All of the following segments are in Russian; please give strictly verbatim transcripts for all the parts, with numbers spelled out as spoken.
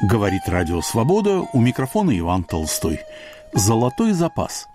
Говорит Радио Свобода, у микрофона Иван Толстой. Золотой запас.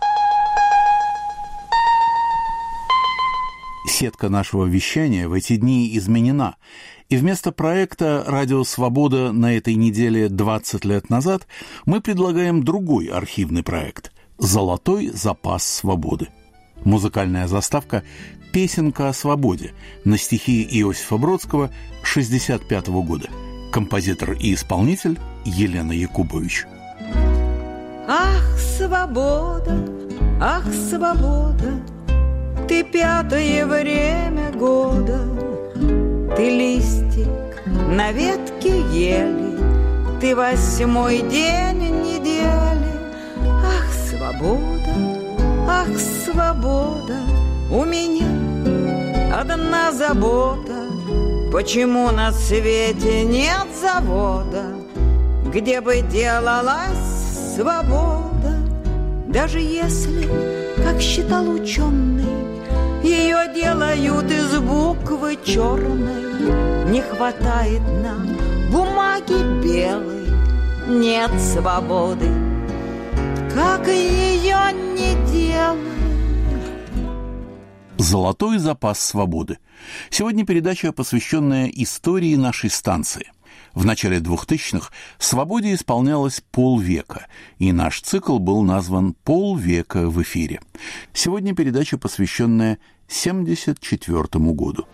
Сетка нашего вещания в эти дни изменена, и вместо проекта «Радио Свобода» на этой неделе двадцать лет назад мы предлагаем другой архивный проект «Золотой запас свободы». Музыкальная заставка «Песенка о свободе» на стихи Иосифа Бродского шестьдесят пятого года. Композитор и исполнитель Елена Якубович. Ах, свобода, ах, свобода, ты пятое время года, ты листик на ветке ели, ты восьмой день недели. Ах, свобода, ах, свобода, у меня одна забота. Почему на свете нет завода, где бы делалась свобода? Даже если, как считал ученый, ее делают из буквы черной, не хватает нам бумаги белой, нет свободы, как ее не делать. «Золотой запас свободы». Сегодня передача, посвященная истории нашей станции. В начале двухтысячных «Свободе» исполнялось полвека, и наш цикл был назван «Полвека в эфире». Сегодня передача, посвященная семьдесят четвёртому году.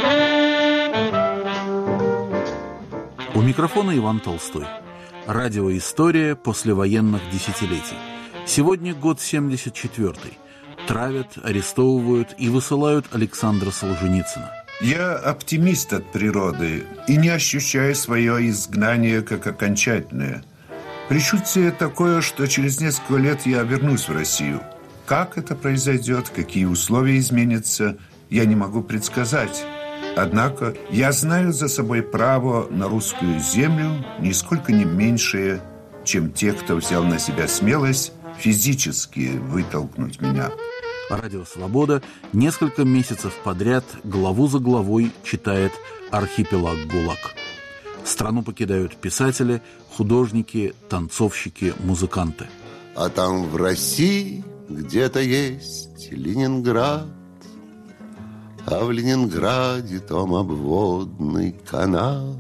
У микрофона Иван Толстой. Радиоистория послевоенных десятилетий. Сегодня год семьдесят четвёртый. Травят, арестовывают и высылают Александра Солженицына. Я оптимист от природы и не ощущаю свое изгнание как окончательное. Предчувствие такое, что через несколько лет я вернусь в Россию. Как это произойдет, какие условия изменятся, я не могу предсказать. Однако я знаю за собой право на русскую землю нисколько не меньшее, чем те, кто взял на себя смелость физически вытолкнуть меня. Радио «Свобода» несколько месяцев подряд главу за главой читает «Архипелаг ГУЛАГ». Страну покидают писатели, художники, танцовщики, музыканты. А там в России где-то есть Ленинград, а в Ленинграде том обводный канал.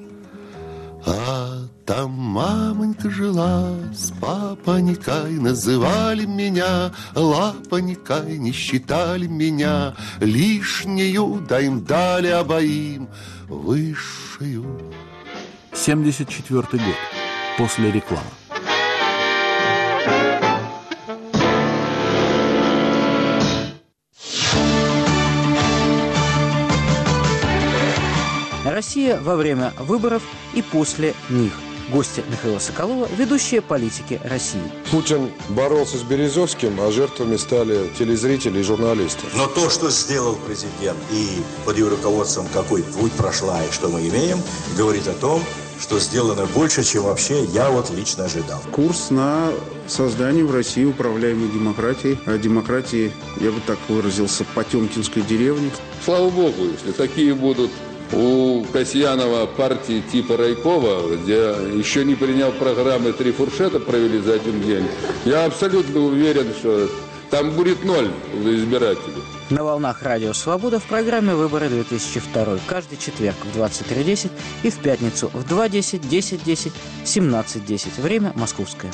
А там мамонька жила с папонькой, называли меня лапонькой, не считали меня лишнюю, да им дали обоим высшую. семьдесят четвёртый год. После рекламы. Россия во время выборов и после них. Гости Михаила Соколова, ведущие политики России. Путин боролся с Березовским, а жертвами стали телезрители и журналисты. Но то, что сделал президент, и под его руководством какой путь прошла, и что мы имеем, говорит о том, что сделано больше, чем вообще я вот лично ожидал. Курс на создание в России управляемой демократии. А демократии, я бы так выразился, потемкинской деревни. Слава богу, если такие будут у Касьянова партии типа Райкова, где еще не принял программы «Три фуршета» провели за один день, я абсолютно уверен, что там будет ноль избирателей. На волнах Радио Свобода в программе «Выборы-две тысячи второй» каждый четверг в двадцать три десять и в пятницу в два десять, десять десять, семнадцать десять. Время московское.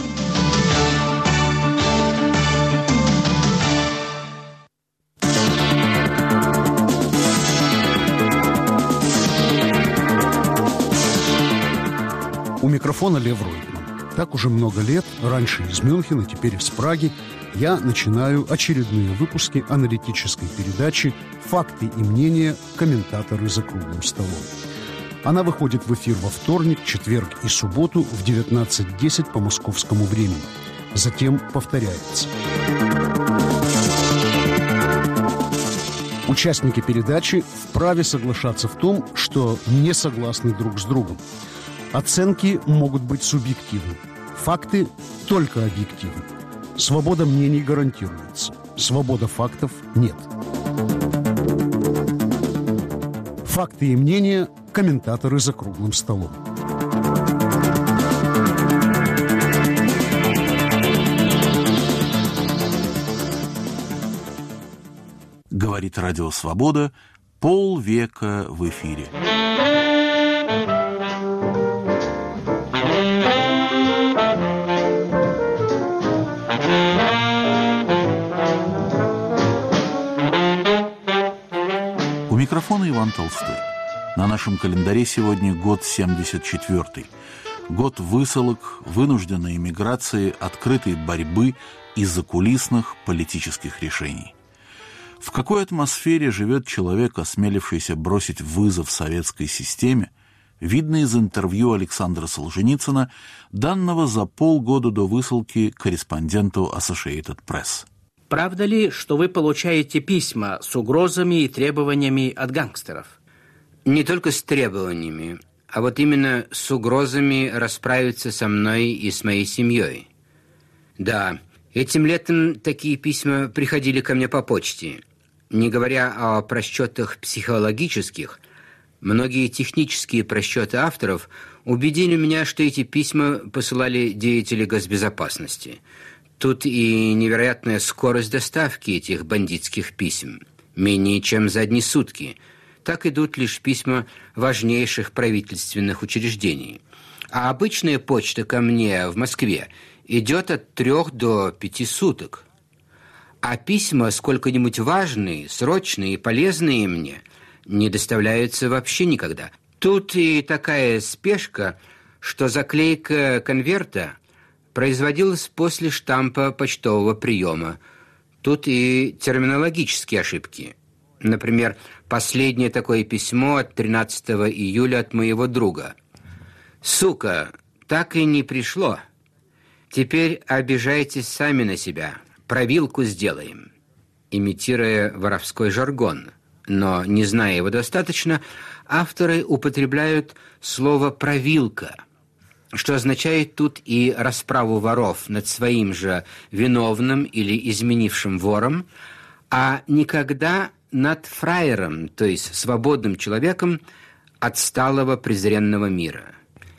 У микрофона Лев Ройтман. Так уже много лет, раньше из Мюнхена, теперь из Праги, я начинаю очередные выпуски аналитической передачи «Факты и мнения. Комментаторы за круглым столом». Она выходит в эфир во вторник, четверг и субботу в девятнадцать десять по московскому времени. Затем повторяется. Участники передачи вправе соглашаться в том, что не согласны друг с другом. Оценки могут быть субъективны. Факты только объективны. Свобода мнений гарантируется. Свобода фактов нет. Факты и мнения. Комментаторы за круглым столом. Говорит Радио Свобода, полвека в эфире. У микрофона Иван Толстой. На нашем календаре сегодня год семьдесят четвёртый. Год высылок, вынужденной эмиграции, открытой борьбы и закулисных политических решений. В какой атмосфере живет человек, осмелившийся бросить вызов советской системе, видно из интервью Александра Солженицына, данного за полгода до высылки корреспонденту Associated Press. Правда ли, что вы получаете письма с угрозами и требованиями от гангстеров? Не только с требованиями, а вот именно с угрозами расправиться со мной и с моей семьей. Да, этим летом такие письма приходили ко мне по почте. Не говоря о просчетах психологических, многие технические просчеты авторов убедили меня, что эти письма посылали деятели госбезопасности. Тут и невероятная скорость доставки этих бандитских писем. Менее чем за одни сутки. Так идут лишь письма важнейших правительственных учреждений. А обычная почта ко мне в Москве идет от трех до пяти суток. А письма, сколько-нибудь важные, срочные и полезные мне, не доставляются вообще никогда. Тут и такая спешка, что заклейка конверта производилась после штампа почтового приема. Тут и терминологические ошибки. Например, последнее такое письмо от тринадцатого июля от моего друга. «Сука, так и не пришло. Теперь обижайтесь сами на себя. Провилку сделаем», имитируя воровской жаргон. Но, не зная его достаточно, авторы употребляют слово «провилка», что означает тут и расправу воров над своим же виновным или изменившим вором, а никогда над фраером, то есть свободным человеком отсталого презренного мира.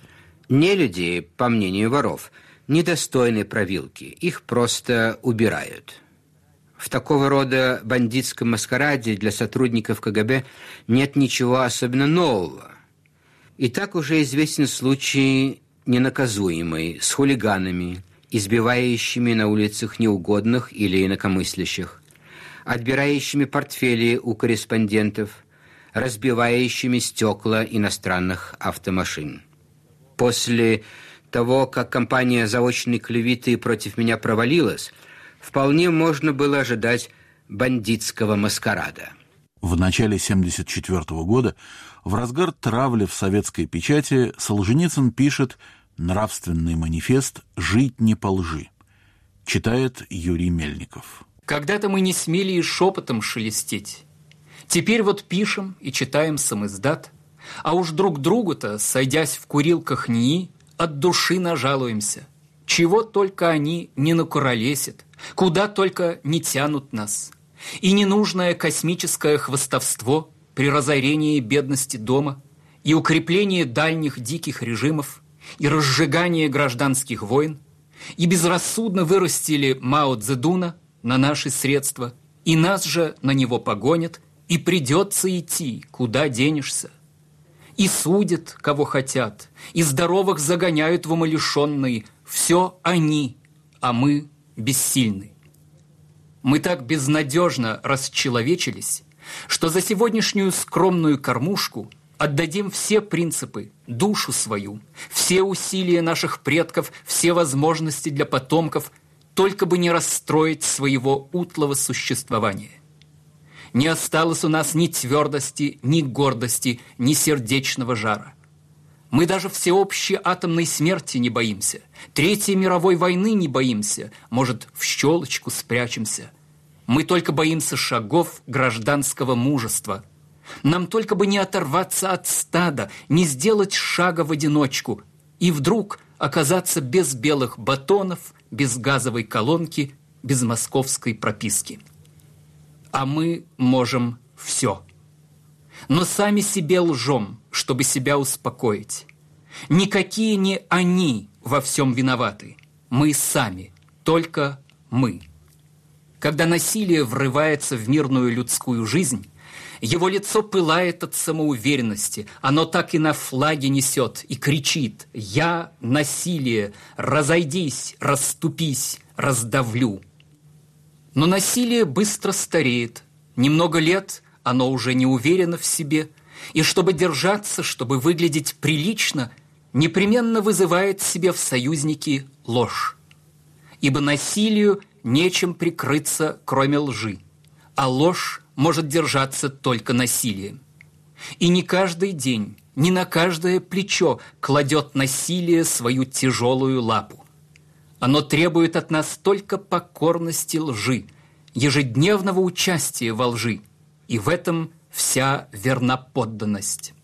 Нелюди, по мнению воров, недостойны провилки, их просто убирают. В такого рода бандитском маскараде для сотрудников ка гэ бэ нет ничего особенно нового. И так уже известен случай ненаказуемый с хулиганами, избивающими на улицах неугодных или инакомыслящих, отбирающими портфели у корреспондентов, разбивающими стекла иностранных автомашин. После того, как кампания заочной клеветы против меня провалилась, вполне можно было ожидать бандитского маскарада. В начале семьдесят четвёртого года, в разгар травли в советской печати, Солженицын пишет «Нравственный манифест «Жить не по лжи». Читает Юрий Мельников. Когда-то мы не смели и шепотом шелестеть. Теперь вот пишем и читаем самиздат, а уж друг другу-то, сойдясь в курилках НИИ, от души нажалуемся. Чего только они не накуролесят, куда только не тянут нас. И ненужное космическое хвастовство при разорении бедности дома, и укреплении дальних диких режимов, и разжигание гражданских войн, и безрассудно вырастили Мао Цзэдуна на наши средства, и нас же на него погонят, и придется идти, куда денешься. И судят, кого хотят, и здоровых загоняют в умалишенные. Все они, а мы бессильны. Мы так безнадежно расчеловечились, что за сегодняшнюю скромную кормушку отдадим все принципы, душу свою, все усилия наших предков, все возможности для потомков, только бы не расстроить своего утлого существования. Не осталось у нас ни твердости, ни гордости, ни сердечного жара. Мы даже всеобщей атомной смерти не боимся, Третьей мировой войны не боимся, может, в щелочку спрячемся. Мы только боимся шагов гражданского мужества. Нам только бы не оторваться от стада, не сделать шага в одиночку и вдруг оказаться без белых батонов, без газовой колонки, без московской прописки. А мы можем все. Но сами себе лжем, чтобы себя успокоить. Никакие не они во всем виноваты. Мы сами, только мы. Когда насилие врывается в мирную людскую жизнь, его лицо пылает от самоуверенности, оно так и на флаге несет и кричит: «Я насилие, разойдись, расступись, раздавлю». Но насилие быстро стареет, немного лет оно уже не уверено в себе, и чтобы держаться, чтобы выглядеть прилично, непременно вызывает себе в союзники ложь. Ибо насилию нечем прикрыться, кроме лжи, а ложь может держаться только насилием. И не каждый день, не на каждое плечо кладет насилие свою тяжелую лапу. Оно требует от нас только покорности лжи, ежедневного участия во лжи, и в этом вся верноподданность.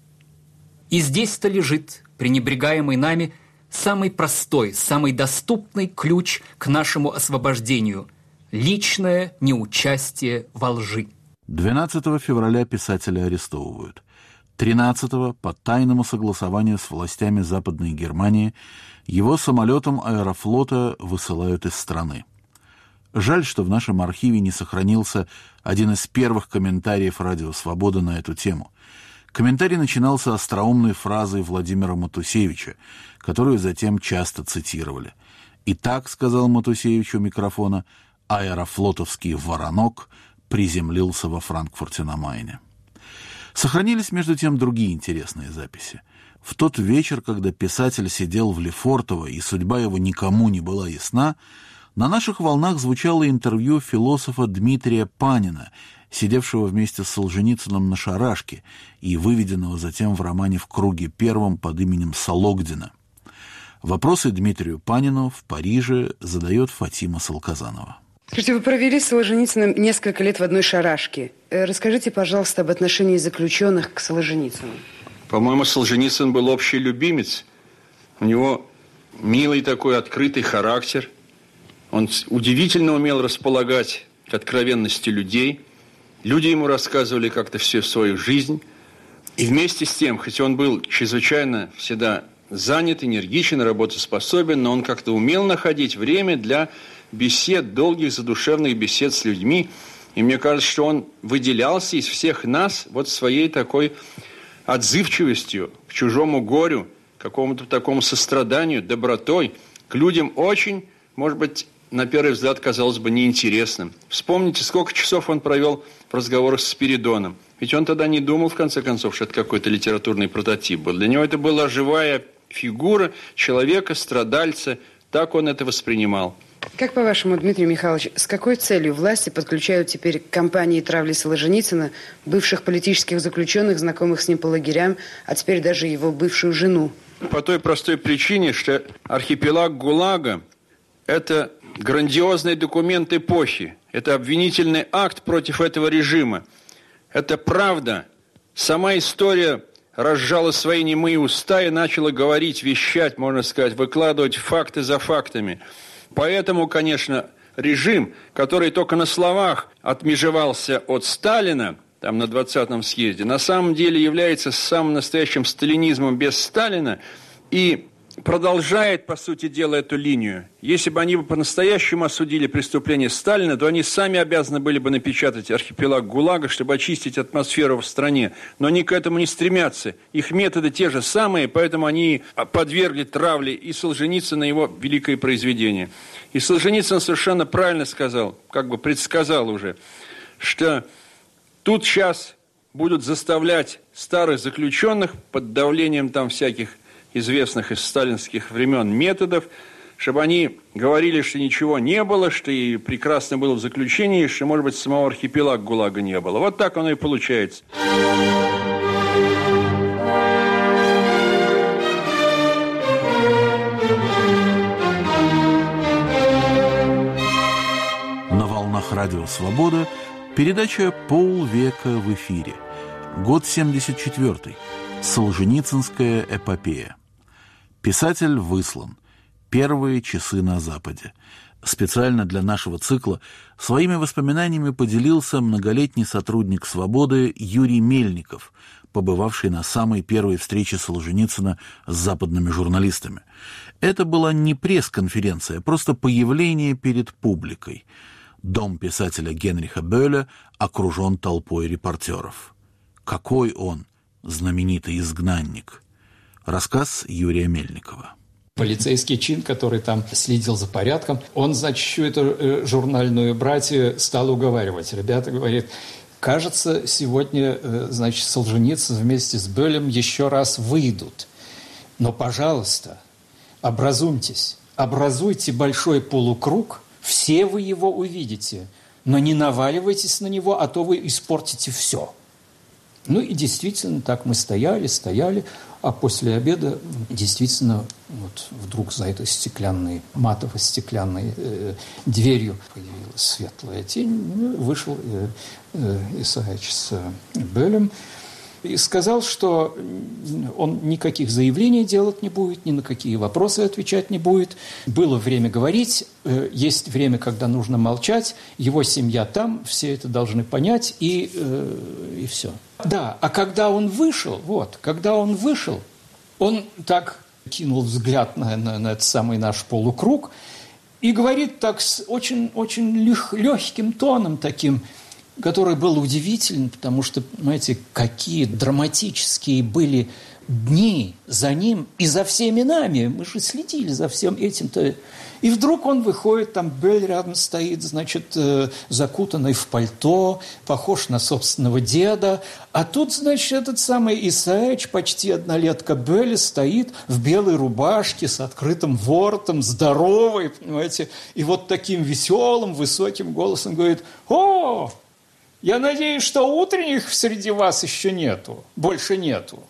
И здесь-то лежит, пренебрегаемый нами, самый простой, самый доступный ключ к нашему освобождению – личное неучастие во лжи. двенадцатого февраля писателя арестовывают. тринадцатого по тайному согласованию с властями Западной Германии его самолетом Аэрофлота высылают из страны. Жаль, что в нашем архиве не сохранился один из первых комментариев «Радио Свобода» на эту тему. Комментарий начинался остроумной фразой Владимира Матусевича, которую затем часто цитировали. «Итак, — сказал Матусевич у микрофона, — аэрофлотовский воронок приземлился во Франкфурте на Майне». Сохранились, между тем, другие интересные записи. В тот вечер, когда писатель сидел в Лефортово и судьба его никому не была ясна, на наших волнах звучало интервью философа Дмитрия Панина, сидевшего вместе с Солженицыным на шарашке и выведенного затем в романе «В круге первом» под именем Сологдина. Вопросы Дмитрию Панину в Париже задает Фатима Салказанова. Скажите, вы провели с Солженицыным несколько лет в одной шарашке. Расскажите, пожалуйста, об отношении заключенных к Солженицыну. По-моему, Солженицын был общий любимец. У него милый такой открытый характер. Он удивительно умел располагать к откровенности людей. Люди ему рассказывали как-то всю свою жизнь. И вместе с тем, хотя он был чрезвычайно всегда занят, энергичен, работоспособен, но он как-то умел находить время для бесед, долгих задушевных бесед с людьми. И мне кажется, что он выделялся из всех нас вот своей такой отзывчивостью к чужому горю, какому-то такому состраданию, добротой, к людям очень, может быть, на первый взгляд, казалось бы, неинтересным. Вспомните, сколько часов он провел в разговорах с Спиридоном. Ведь он тогда не думал, в конце концов, что это какой-то литературный прототип был. Для него это была живая фигура человека, страдальца. Так он это воспринимал. Как по-вашему, Дмитрий Михайлович, с какой целью власти подключают теперь к кампании травли Солженицына бывших политических заключенных, знакомых с ним по лагерям, а теперь даже его бывшую жену? По той простой причине, что архипелаг ГУЛАГа – это грандиозный документ эпохи. Это обвинительный акт против этого режима. Это правда. Сама история разжала свои немые уста и начала говорить, вещать, можно сказать, выкладывать факты за фактами. Поэтому, конечно, режим, который только на словах отмежевался от Сталина, там на двадцатом съезде, на самом деле является самым настоящим сталинизмом без Сталина и продолжает, по сути дела, эту линию. Если бы они бы по-настоящему осудили преступление Сталина, то они сами обязаны были бы напечатать архипелаг ГУЛАГа, чтобы очистить атмосферу в стране. Но они к этому не стремятся. Их методы те же самые, поэтому они подвергли травле и Солженицына, его великое произведение. И Солженицын совершенно правильно сказал, как бы предсказал уже, что тут сейчас будут заставлять старых заключенных под давлением там всяких известных из сталинских времен методов, чтобы они говорили, что ничего не было, что и прекрасно было в заключении, что, может быть, самого архипелага ГУЛАГа не было. Вот так оно и получается. На волнах Радио Свобода передача «Полвека в эфире». Год семьдесят четвёртый. Солженицынская эпопея. Писатель выслан. Первые часы на Западе. Специально для нашего цикла своими воспоминаниями поделился многолетний сотрудник «Свободы» Юрий Мельников, побывавший на самой первой встрече Солженицына с западными журналистами. Это была не пресс-конференция, а просто появление перед публикой. Дом писателя Генриха Бöhler окружен толпой репортеров. Какой он знаменитый изгнанник? Рассказ Юрия Мельникова. Полицейский чин, который там следил за порядком, он, значит, всю эту журнальную братью стал уговаривать. Ребята, говорит, кажется, сегодня, значит, Солженицын вместе с Бöhlем еще раз выйдут. Но, пожалуйста, образумьтесь, образуйте большой полукруг, все вы его увидите, но не наваливайтесь на него, а то вы испортите все. Ну и действительно, так мы стояли, стояли, а после обеда действительно вот вдруг за этой стеклянной, матово-стеклянной э, дверью появилась светлая тень, вышел э, э, Исаевич с Бöhlем и сказал, что он никаких заявлений делать не будет, ни на какие вопросы отвечать не будет. Было время говорить, есть время, когда нужно молчать, его семья там, все это должны понять, и, и все. Да, а когда он вышел, вот, когда он вышел, он так кинул взгляд на, на, на этот самый наш полукруг и говорит так с очень, очень лег, легким тоном таким, который был удивителен, потому что, понимаете, какие драматические были дни за ним и за всеми нами. Мы же следили за всем этим-то. И вдруг он выходит, там Бöhler рядом стоит, значит, закутанный в пальто, похож на собственного деда. А тут, значит, этот самый Исаевич, почти однолетка Бöhler, стоит в белой рубашке с открытым воротом, здоровый, понимаете, и вот таким веселым, высоким голосом говорит: «О, я надеюсь, что утренних среди вас еще нету, больше нету».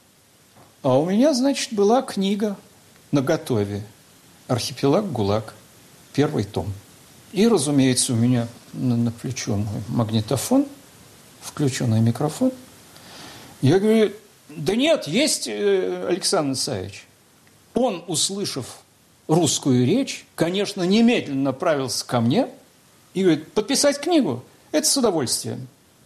А у меня, значит, была книга наготове «Архипелаг ГУЛАГ», первый том. И, разумеется, у меня на, на плечо мой магнитофон, включенный микрофон. Я говорю: да нет, есть Александр Исаевич. Он, услышав русскую речь, конечно, немедленно направился ко мне и говорит: подписать книгу? Это с удовольствием.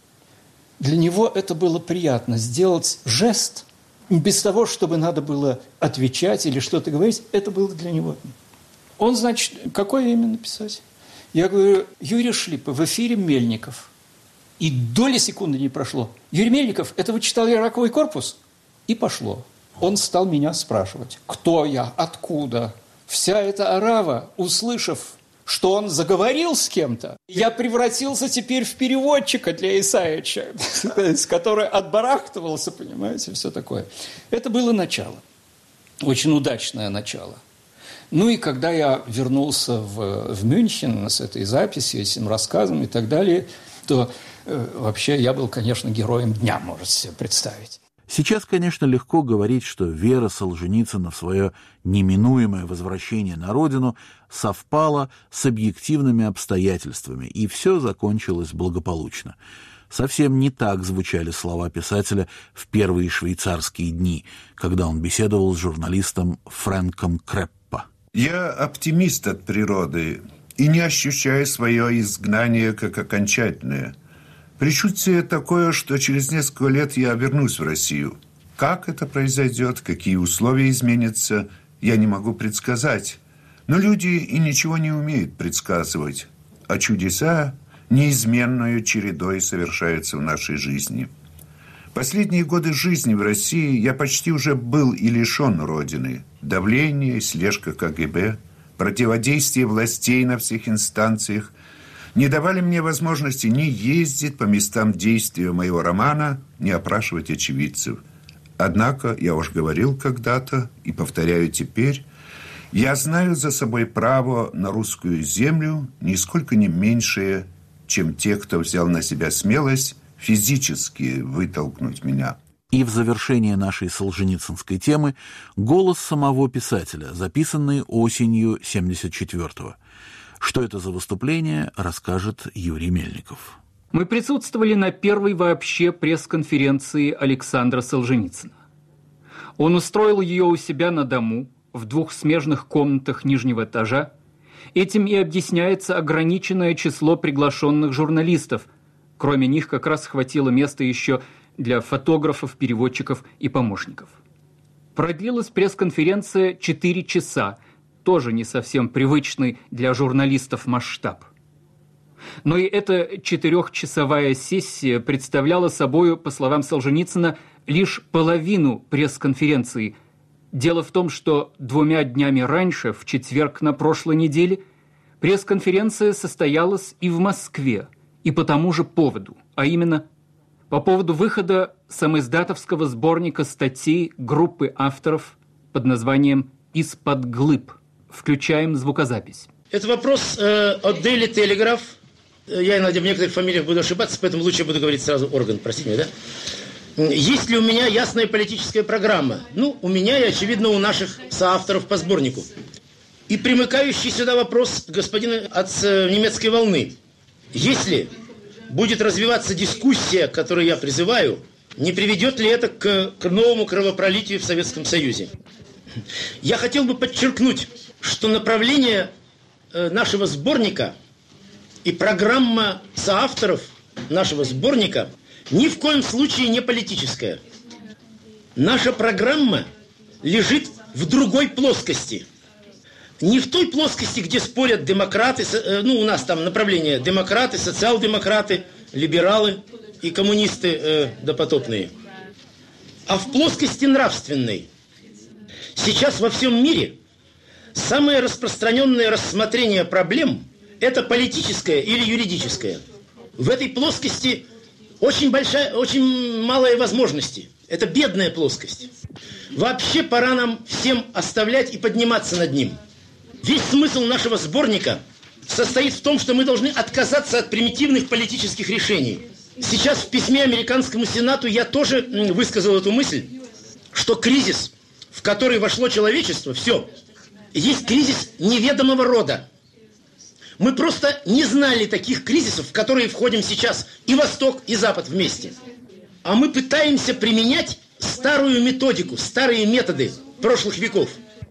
Для него это было приятно, сделать жест, без того, чтобы надо было отвечать или что-то говорить, это было для него. Он, значит, какое имя написать? Я говорю: Юрий Шлипов, в эфире Мельников. И доли секунды не прошло. Юрий Мельников, это вы читали «Раковый корпус»? И пошло. Он стал меня спрашивать: кто я, откуда? Вся эта орава, услышав, что он заговорил с кем-то, я превратился теперь в переводчика для Исаевича, который отбарахтывался, понимаете, все такое. Это было начало. Очень удачное начало. Ну и когда я вернулся в, в Мюнхен с этой записью, этим рассказом и так далее, то э, вообще я был, конечно, героем дня, можете себе представить. Сейчас, конечно, легко говорить, что вера Солженицына в свое неминуемое возвращение на родину совпала с объективными обстоятельствами, и все закончилось благополучно. Совсем не так звучали слова писателя в первые швейцарские дни, когда он беседовал с журналистом Фрэнком Креппо. «Я оптимист от природы и не ощущаю свое изгнание как окончательное. Предчувствие такое, что через несколько лет я вернусь в Россию. Как это произойдет, какие условия изменятся, я не могу предсказать. Но люди и ничего не умеют предсказывать, а чудеса неизменной чередой совершаются в нашей жизни. Последние годы жизни в России я почти уже был и лишен родины. Давление, слежка ка гэ бэ, противодействие властей на всех инстанциях не давали мне возможности ни ездить по местам действия моего романа, ни опрашивать очевидцев. Однако, я уж говорил когда-то и повторяю теперь, я знаю за собой право на русскую землю нисколько не меньшее, чем те, кто взял на себя смелость физически вытолкнуть меня». И в завершение нашей солженицынской темы голос самого писателя, записанный осенью семьдесят четвёртого. Что это за выступление, расскажет Юрий Мельников. Мы присутствовали на первой вообще пресс-конференции Александра Солженицына. Он устроил ее у себя на дому, в двух смежных комнатах нижнего этажа. Этим и объясняется ограниченное число приглашенных журналистов. Кроме них как раз хватило места еще для фотографов, переводчиков и помощников. Продлилась пресс-конференция четыре часа, тоже не совсем привычный для журналистов масштаб. Но и эта четырехчасовая сессия представляла собою, по словам Солженицына, лишь половину пресс-конференции. Дело в том, что двумя днями раньше, в четверг на прошлой неделе, пресс-конференция состоялась и в Москве, и по тому же поводу, а именно по поводу выхода самоиздатовского сборника статей группы авторов под названием «Из-под глыб». Включаем звукозапись. Это вопрос э, от Daily Telegraph. Я иногда в некоторых фамилиях буду ошибаться, поэтому лучше буду говорить сразу орган, простите меня, да? Есть ли у меня ясная политическая программа? Ну, у меня и, очевидно, у наших соавторов по сборнику. И примыкающий сюда вопрос господина от немецкой волны. Если будет развиваться дискуссия, к которой я призываю, не приведет ли это к, к новому кровопролитию в Советском Союзе? Я хотел бы подчеркнуть, что направление э, нашего сборника и программа соавторов нашего сборника ни в коем случае не политическая. Наша программа лежит в другой плоскости. Не в той плоскости, где спорят демократы, ну, у нас там направление демократы, социал-демократы, либералы и коммунисты э, допотопные, а в плоскости нравственной. Сейчас во всем мире самое распространенное рассмотрение проблем – это политическое или юридическое. В этой плоскости очень большая, очень малые возможности. Это бедная плоскость. Вообще пора нам всем оставлять и подниматься над ним. Весь смысл нашего сборника состоит в том, что мы должны отказаться от примитивных политических решений. Сейчас в письме американскому Сенату я тоже высказал эту мысль, что кризис, в который вошло человечество, все, есть кризис неведомого рода. Мы просто не знали таких кризисов, в которые входим сейчас и Восток, и Запад вместе. А мы пытаемся применять старую методику, старые методы прошлых веков.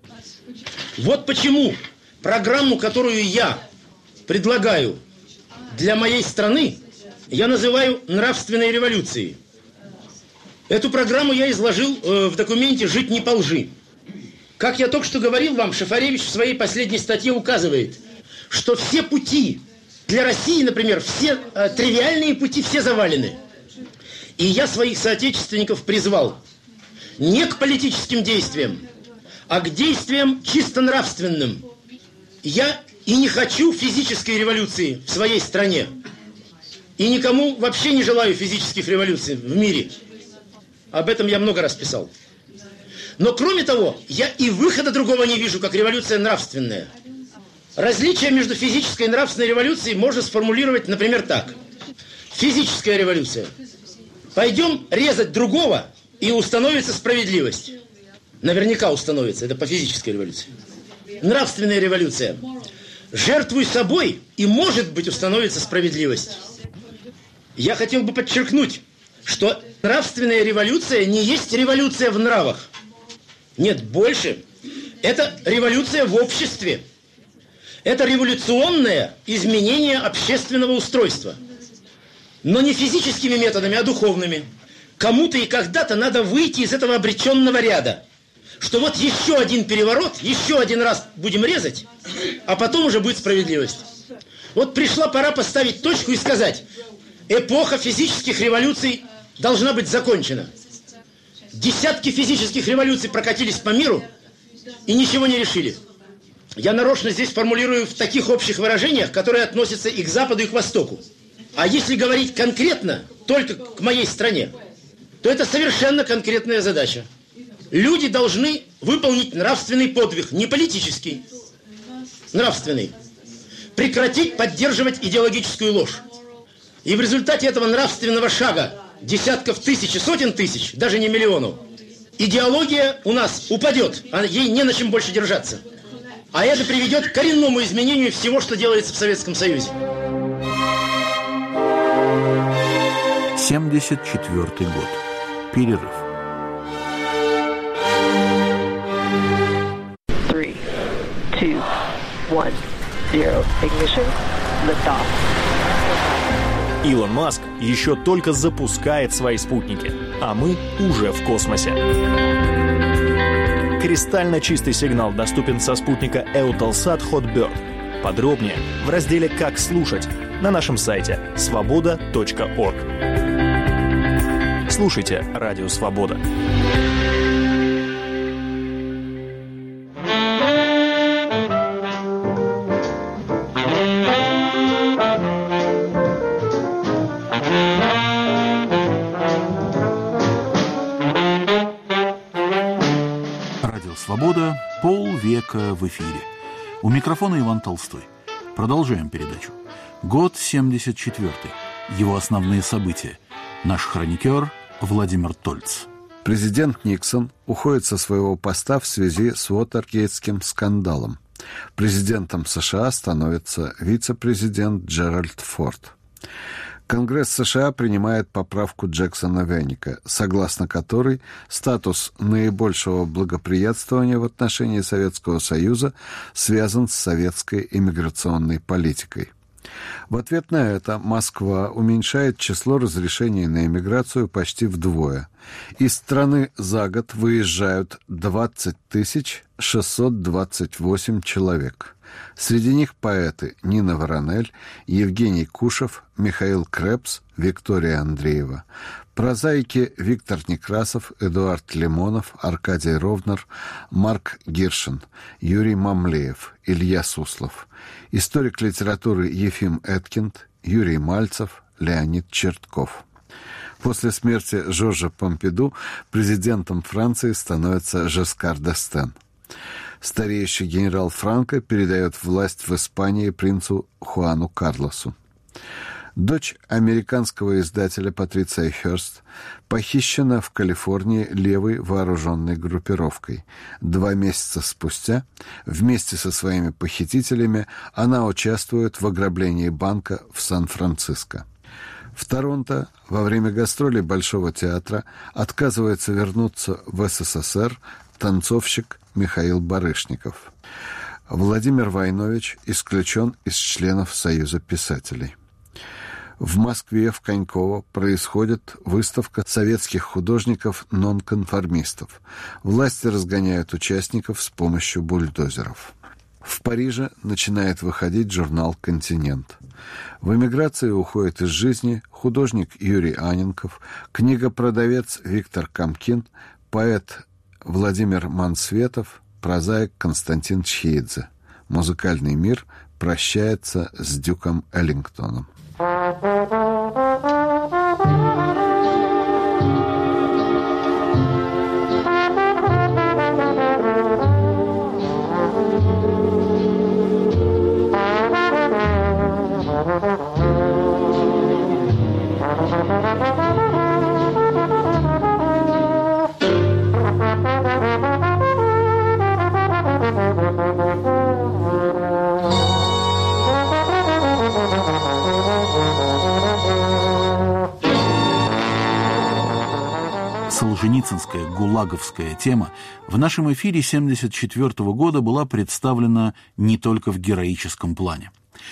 Вот почему программу, которую я предлагаю для моей страны, я называю нравственной революцией. Эту программу я изложил э, в документе «Жить не по лжи». Как я только что говорил вам, Шафаревич в своей последней статье указывает, что все пути для России, например, все э, тривиальные пути, все завалены. И я своих соотечественников призвал не к политическим действиям, а к действиям чисто нравственным. Я и не хочу физической революции в своей стране. И никому вообще не желаю физических революций в мире. Об этом я много раз писал. Но кроме того, я и выхода другого не вижу, как революция нравственная. Различие между физической и нравственной революцией можно сформулировать, например, так. Физическая революция. Пойдем резать другого, и установится справедливость. Наверняка установится, это по физической революции. Нравственная революция. Жертвуй собой, и, может быть, установится справедливость. Я хотел бы подчеркнуть, что нравственная революция не есть революция в нравах. Нет, больше. Это революция в обществе. Это революционное изменение общественного устройства. Но не физическими методами, а духовными. Кому-то и когда-то надо выйти из этого обреченного ряда. Что вот еще один переворот, еще один раз будем резать, а потом уже будет справедливость. Вот пришла пора поставить точку и сказать, эпоха физических революций должна быть закончена. Десятки физических революций прокатились по миру и ничего не решили. Я нарочно здесь формулирую в таких общих выражениях, которые относятся и к Западу, и к Востоку. А если говорить конкретно, только к моей стране, то это совершенно конкретная задача. Люди должны выполнить нравственный подвиг, не политический, нравственный. Прекратить поддерживать идеологическую ложь. И в результате этого нравственного шага десятков тысяч и сотен тысяч, даже не миллионов, идеология у нас упадет, а ей не на чем больше держаться. А это приведет к коренному изменению всего, что делается в Советском Союзе. семьдесят четвёртый год. Перерыв. Three, two, one, zero. Ignition. Lift off. Илон Маск еще только запускает свои спутники, а мы уже в космосе. Кристально чистый сигнал доступен со спутника Eutelsat Hotbird. Подробнее в разделе «Как слушать» на нашем сайте свобода точка орг. Слушайте «Радио Свобода». «Радио Свобода», полвека в эфире. У микрофона Иван Толстой. Продолжаем передачу. Год семьдесят четвёртый. Его основные события. Наш хроникер Владимир Тольц. Президент Никсон уходит со своего поста в связи с Уотергейтским скандалом. Президентом США становится вице-президент Джеральд Форд. Конгресс США принимает поправку Джексона-Веника, согласно которой статус наибольшего благоприятствования в отношении Советского Союза связан с советской иммиграционной политикой. В ответ на это Москва уменьшает число разрешений на иммиграцию почти вдвое. Из страны за год выезжают двадцать тысяч шестьсот двадцать восемь человек. Среди них поэты Нина Воронель, Евгений Кушев, Михаил Крепс, Виктория Андреева. Прозаики Виктор Некрасов, Эдуард Лимонов, Аркадий Ровнер, Марк Гиршин, Юрий Мамлеев, Илья Суслов. Историк литературы Ефим Эткинд, Юрий Мальцев, Леонид Чертков. После смерти Жоржа Помпиду президентом Франции становится Жескар д'Эстен. Стареющий генерал Франко передает власть в Испании принцу Хуану Карлосу. Дочь американского издателя Патриция Хёрст похищена в Калифорнии левой вооруженной группировкой. Два месяца спустя вместе со своими похитителями она участвует в ограблении банка в Сан-Франциско. В Торонто во время гастролей Большого театра отказывается вернуться в СССР танцовщик Михаил Барышников. Владимир Войнович исключен из членов Союза писателей. В Москве, в Коньково, происходит выставка советских художников-нонконформистов. Власти разгоняют участников с помощью бульдозеров. В Париже начинает выходить журнал «Континент». В эмиграции уходит из жизни художник Юрий Анненков, книгопродавец Виктор Камкин, поэт Владимир Мансветов, прозаик Константин Чхеидзе. Музыкальный мир прощается с Дюком Эллингтоном. Солженицынская гулаговская тема в нашем эфире семьдесят четвёртого года была представлена не только в героическом плане.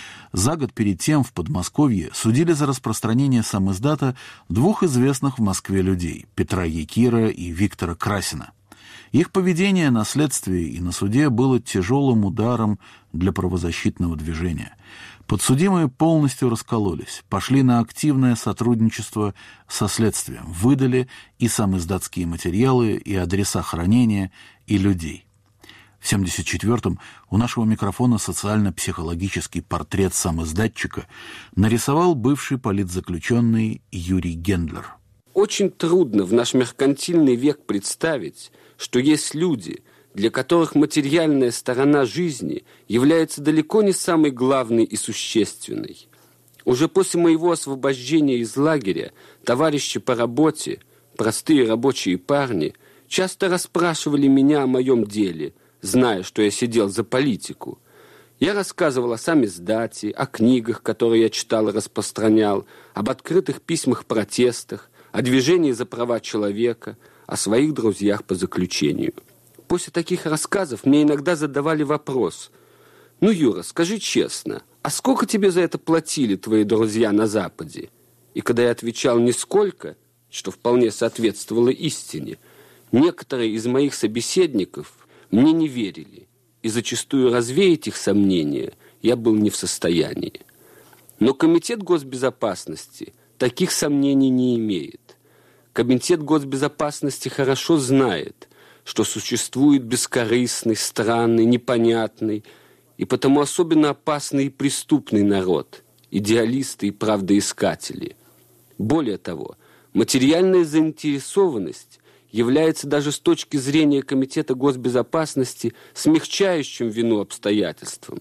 За год перед тем в Подмосковье судили за распространение самиздата двух известных в Москве людей – Петра Якира и Виктора Красина. Их поведение на следствии и на суде было тяжелым ударом для правозащитного движения. Подсудимые полностью раскололись, пошли на активное сотрудничество со следствием, выдали и самиздатские материалы, и адреса хранения, и людей. В семьдесят четвёртом у нашего микрофона социально-психологический портрет самиздатчика нарисовал бывший политзаключенный Юрий Гендлер. Очень трудно в наш меркантильный век представить, что есть люди, для которых материальная сторона жизни является далеко не самой главной и существенной. Уже после моего освобождения из лагеря товарищи по работе, простые рабочие парни, часто расспрашивали меня о моем деле, зная, что я сидел за политику. Я рассказывал о самиздате, о книгах, которые я читал и распространял, об открытых письмах-протестах, о движении за права человека, о своих друзьях по заключению. После таких рассказов мне иногда задавали вопрос: «Ну, Юра, скажи честно, а сколько тебе за это платили твои друзья на Западе?» И когда я отвечал «нисколько», что вполне соответствовало истине, некоторые из моих собеседников мне не верили, и зачастую развеять их сомнения я был не в состоянии. Но Комитет госбезопасности таких сомнений не имеет. Комитет госбезопасности хорошо знает, что существует бескорыстный, странный, непонятный и потому особенно опасный и преступный народ, идеалисты и правдоискатели. Более того, материальная заинтересованность является даже с точки зрения Комитета госбезопасности смягчающим вину обстоятельством.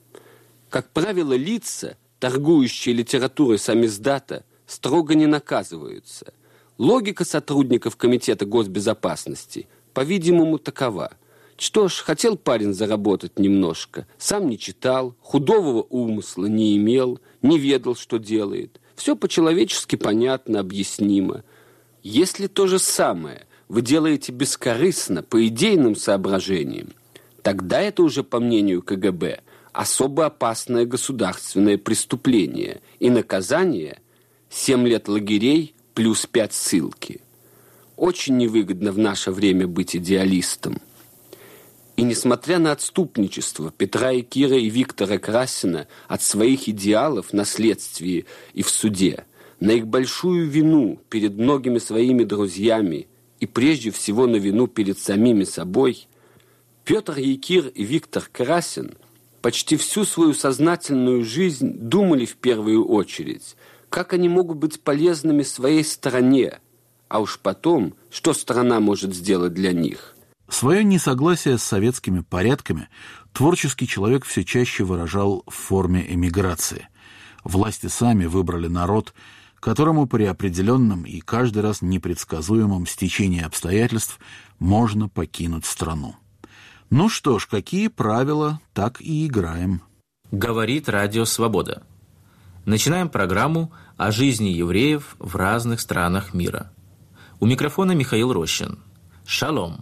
Как правило, лица, торгующие литературой самиздата, строго не наказываются. Логика сотрудников Комитета госбезопасности, по-видимому, такова. Что ж, хотел парень заработать немножко, сам не читал, худого умысла не имел, не ведал, что делает. Все по-человечески понятно, объяснимо. Если то же самое вы делаете бескорыстно, по идейным соображениям, тогда это уже, по мнению ка гэ бэ, особо опасное государственное преступление, и наказание – семь лет лагерей плюс пять ссылки. Очень невыгодно в наше время быть идеалистом. И несмотря на отступничество Петра и Кира и Виктора Красина от своих идеалов на следствии и в суде, на их большую вину перед многими своими друзьями и прежде всего на вину перед самими собой, Петр Якир и Виктор Красин почти всю свою сознательную жизнь думали в первую очередь, как они могут быть полезными своей стране, а уж потом, что страна может сделать для них. Свое несогласие с советскими порядками творческий человек все чаще выражал в форме эмиграции. Власти сами выбрали народ, которому при определенном и каждый раз непредсказуемом стечении обстоятельств можно покинуть страну. Ну что ж, какие правила, так и играем. Говорит Радио Свобода. Начинаем программу о жизни евреев в разных странах мира. У микрофона Михаил Рощин. Шалом.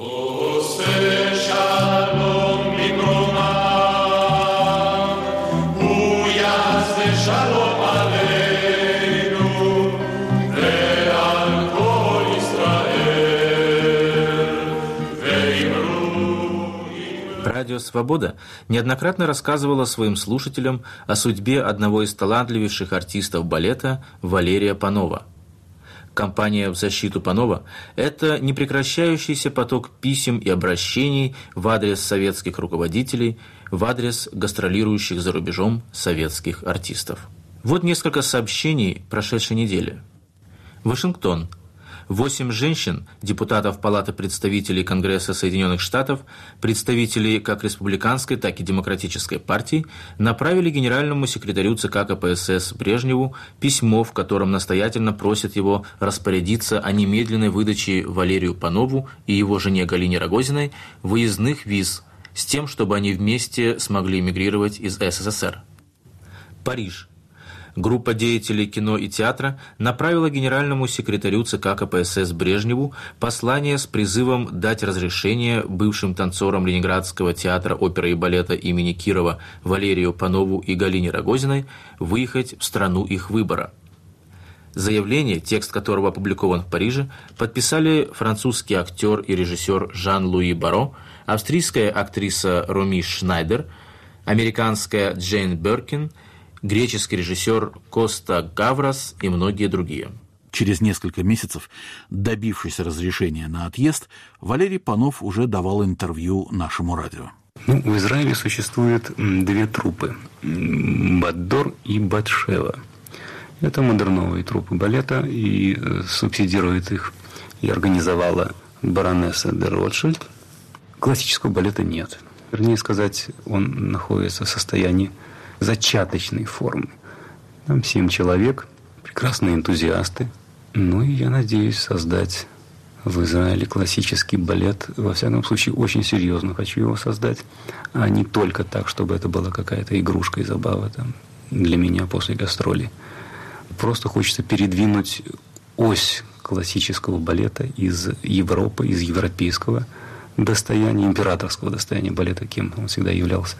Радио «Свобода» неоднократно рассказывала своим слушателям о судьбе одного из талантливейших артистов балета Валерия Панова. Кампания в защиту Панова – это непрекращающийся поток писем и обращений в адрес советских руководителей, в адрес гастролирующих за рубежом советских артистов. Вот несколько сообщений прошедшей недели. Вашингтон. Восемь женщин, депутатов Палаты представителей Конгресса Соединенных Штатов, представителей как республиканской, так и демократической партий, направили генеральному секретарю ЦК ка пэ эс эс Брежневу письмо, в котором настоятельно просят его распорядиться о немедленной выдаче Валерию Панову и его жене Галине Рогозиной выездных виз с тем, чтобы они вместе смогли эмигрировать из эс эс эс эр. Париж. Группа деятелей кино и театра направила генеральному секретарю ЦК ка пэ эс эс Брежневу послание с призывом дать разрешение бывшим танцорам Ленинградского театра оперы и балета имени Кирова Валерию Панову и Галине Рогозиной выехать в страну их выбора. Заявление, текст которого опубликован в Париже, подписали французский актер и режиссер Жан-Луи Баро, австрийская актриса Роми Шнайдер, американская Джейн Беркин, греческий режиссер Коста Гаврас и многие другие. Через несколько месяцев, добившись разрешения на отъезд, Валерий Панов уже давал интервью нашему радио. Ну, в Израиле существует две труппы – Баддор и Батшева. Это модерновые труппы балета, и субсидирует их и организовала баронесса де Ротшильд. Классического балета нет. Вернее сказать, он находится в состоянии зачаточной формы. Там семь человек, прекрасные энтузиасты. Ну и я надеюсь создать в Израиле классический балет. Во всяком случае, очень серьезно хочу его создать, а не только так, чтобы это была какая-то игрушка и забава там, для меня после гастролей. Просто хочется передвинуть ось классического балета из Европы, из европейского достояния, императорского достояния балета, кем он всегда являлся,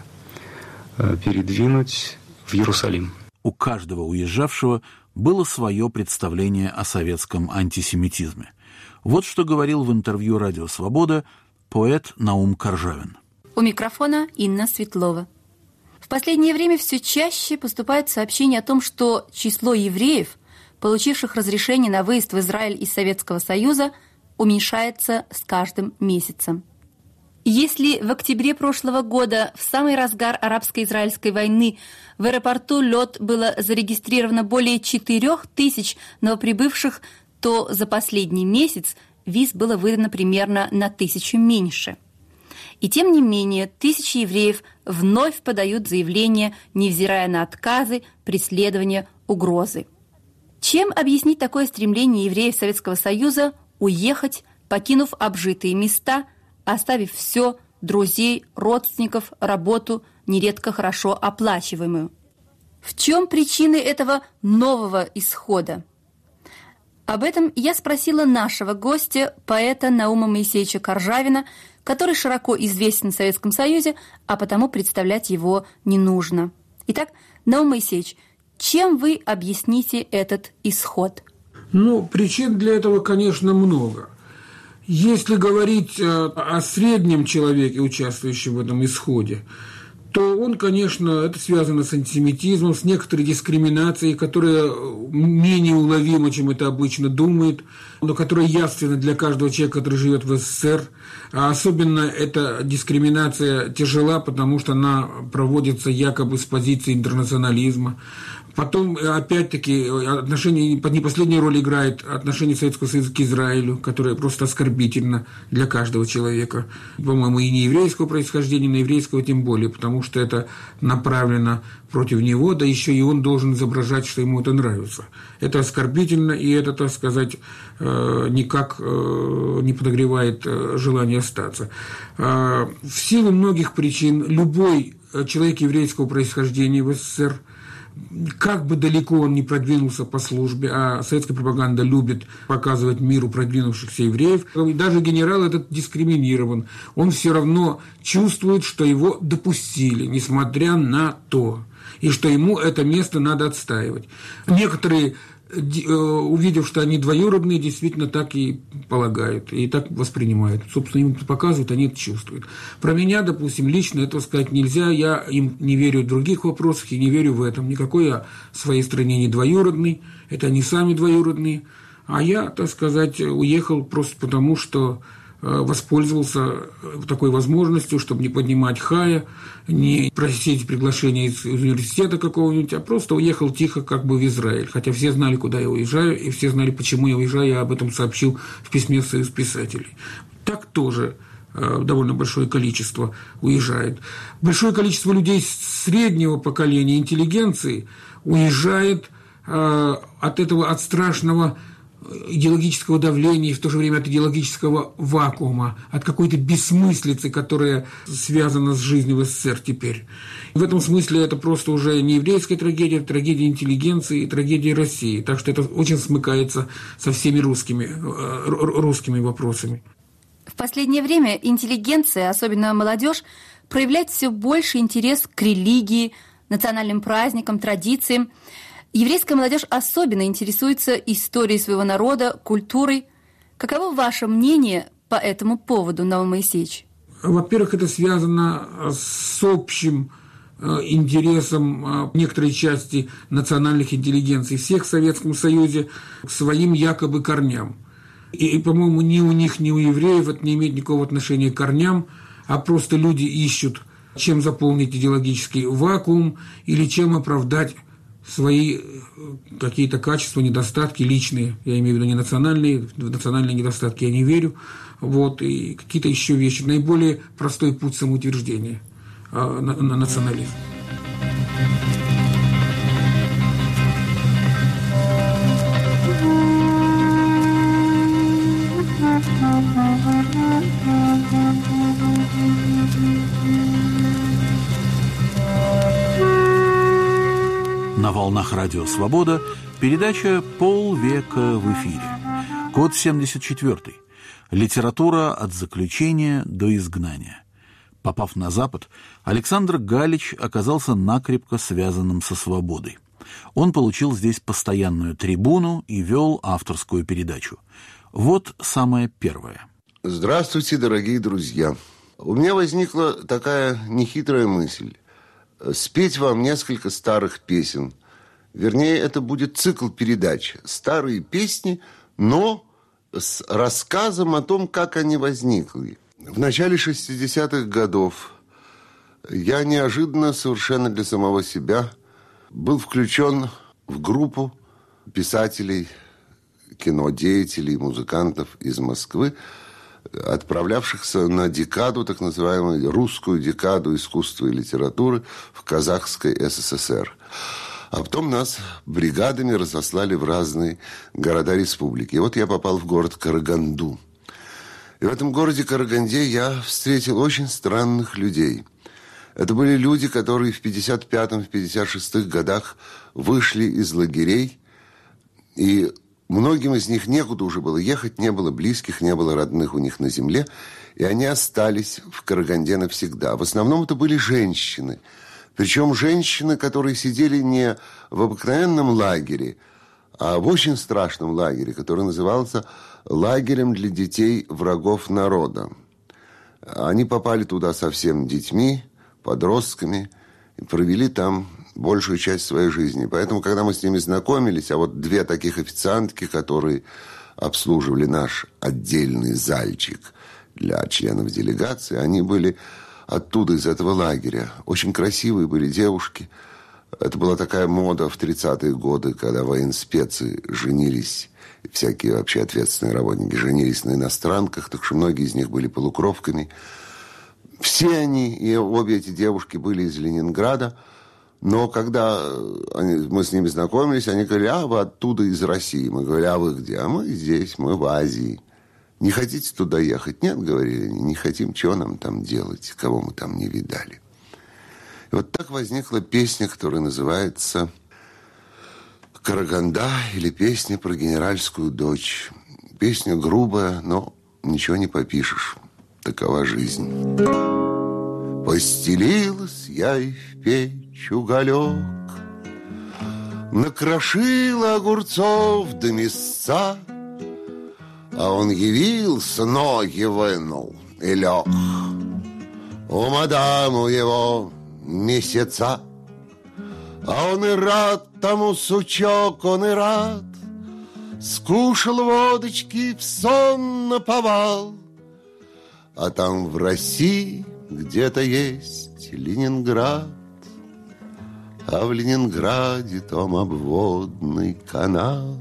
передвинуть в Иерусалим. У каждого уезжавшего было свое представление о советском антисемитизме. Вот что говорил в интервью «Радио Свобода» поэт Наум Коржавин. У микрофона Инна Светлова. В последнее время все чаще поступают сообщения о том, что число евреев, получивших разрешение на выезд в Израиль из Советского Союза, уменьшается с каждым месяцем. Если в октябре прошлого года, в самый разгар арабско-израильской войны, в аэропорту Лёд было зарегистрировано более четырех тысяч новоприбывших, то за последний месяц виз было выдано примерно на тысячу меньше. И тем не менее, тысячи евреев вновь подают заявления, невзирая на отказы, преследования, угрозы. Чем объяснить такое стремление евреев Советского Союза уехать, покинув обжитые места, оставив все, друзей, родственников, работу, нередко хорошо оплачиваемую? В чем причины этого нового исхода? Об этом я спросила нашего гостя, поэта Наума Моисеевича Коржавина, который широко известен в Советском Союзе, а потому представлять его не нужно. Итак, Наум Моисеевич, чем вы объясните этот исход? Ну, причин для этого, конечно, много. Если говорить о среднем человеке, участвующем в этом исходе, то он, конечно, это связано с антисемитизмом, с некоторой дискриминацией, которая менее уловима, чем это обычно думают, но которая явственна для каждого человека, который живет в СССР. А особенно эта дискриминация тяжела, потому что она проводится якобы с позиции интернационализма. Потом, опять-таки, отношения, не последнюю роль играет отношение Советского Союза к Израилю, которое просто оскорбительно для каждого человека. По-моему, и не еврейского происхождения, но еврейского тем более, потому что это направлено против него, да еще и он должен изображать, что ему это нравится. Это оскорбительно, и это, так сказать, никак не подогревает желание остаться. В силу многих причин любой человек еврейского происхождения в СССР, как бы далеко он ни продвинулся по службе, а советская пропаганда любит показывать миру продвинувшихся евреев, даже генерал этот дискриминирован, он все равно чувствует, что его допустили, несмотря на то, и что ему это место надо отстаивать. Некоторые, увидев, что они двоюродные, действительно так и полагают, и так воспринимают. Собственно, им показывают, они это чувствуют. Про меня, допустим, лично этого сказать нельзя, я им не верю в других вопросах и не верю в этом. Никакой я в своей стране не двоюродный, это они сами двоюродные, а я, так сказать, уехал просто потому, что воспользовался такой возможностью, чтобы не поднимать хая, не просить приглашения из университета какого-нибудь, а просто уехал тихо как бы в Израиль. Хотя все знали, куда я уезжаю, и все знали, почему я уезжаю, я об этом сообщил в письме в Союз писателей. Так тоже довольно большое количество уезжает. Большое количество людей среднего поколения, интеллигенции, уезжает от этого, от страшного идеологического давления и в то же время от идеологического вакуума, от какой-то бессмыслицы, которая связана с жизнью в СССР теперь. В этом смысле это просто уже не еврейская трагедия, это трагедия интеллигенции и трагедия России. Так что это очень смыкается со всеми русскими, русскими вопросами. В последнее время интеллигенция, особенно молодежь, проявляет все больше интерес к религии, национальным праздникам, традициям. Еврейская молодежь особенно интересуется историей своего народа, культурой. Каково ваше мнение по этому поводу, Наум Моисеевич? Во-первых, это связано с общим интересом некоторой части национальных интеллигенций всех в Советском Союзе к своим якобы корням. И, по-моему, ни у них, ни у евреев это не имеет никакого отношения к корням, а просто люди ищут, чем заполнить идеологический вакуум или чем оправдать свои какие-то качества, недостатки личные, я имею в виду не национальные, в национальные недостатки я не верю, вот, и какие-то еще вещи. Наиболее простой путь самоутверждения а, на, на национализм. На волнах Радио Свобода передача «Полвека в эфире». Код семьдесят четвёртый. Литература от заключения до изгнания. Попав на Запад, Александр Галич оказался накрепко связанным со свободой. Он получил здесь постоянную трибуну и вел авторскую передачу. Вот самое первое. Здравствуйте, дорогие друзья. У меня возникла такая нехитрая мысль. спеть вам несколько старых песен. Вернее, это будет цикл передач. Старые песни, но с рассказом о том, как они возникли. В начале шестидесятых годов я неожиданно совершенно для самого себя был включен в группу писателей, кинодеятелей, музыкантов из Москвы, отправлявшихся на декаду, так называемую русскую декаду искусства и литературы в казахской СССР. А потом нас бригадами разослали в разные города республики. И вот я попал в город Караганду. И в этом городе Караганде я встретил очень странных людей. Это были люди, которые в пятьдесят пятом — пятьдесят шестом годах вышли из лагерей, и многим из них некуда уже было ехать, не было близких, не было родных у них на земле, и они остались в Караганде навсегда. В основном это были женщины. Причем женщины, которые сидели не в обыкновенном лагере, а в очень страшном лагере, который назывался лагерем для детей врагов народа. Они попали туда совсем детьми, подростками, и провели там большую часть своей жизни. Поэтому, когда мы с ними знакомились, а вот две таких официантки, которые обслуживали наш отдельный зальчик для членов делегации, они были оттуда, из этого лагеря. Очень красивые были девушки. Это была такая мода в тридцатые годы, когда военспецы женились, всякие вообще ответственные работники женились на иностранках, так что многие из них были полукровками. Все они, и обе эти девушки были из Ленинграда, но когда они, мы с ними знакомились, они говорили: а вы оттуда, из России. Мы говорили: а вы где? А мы здесь, мы в Азии. Не хотите туда ехать? Нет, говорили они, не хотим, чего нам там делать, кого мы там не видали. И вот так возникла песня, которая называется «Караганда» или «Песня про генеральскую дочь». Песня грубая, но ничего не попишешь. Такова жизнь. Постелилась я и в печь уголек, накрошила огурцов до мяса, а он явился, ноги вынул и лег. У мадаму его месяца, а он и рад тому, сучок, он и рад. Скушал водочки, в сон наповал. А там в России где-то есть Ленинград, а в Ленинграде том обводный канал.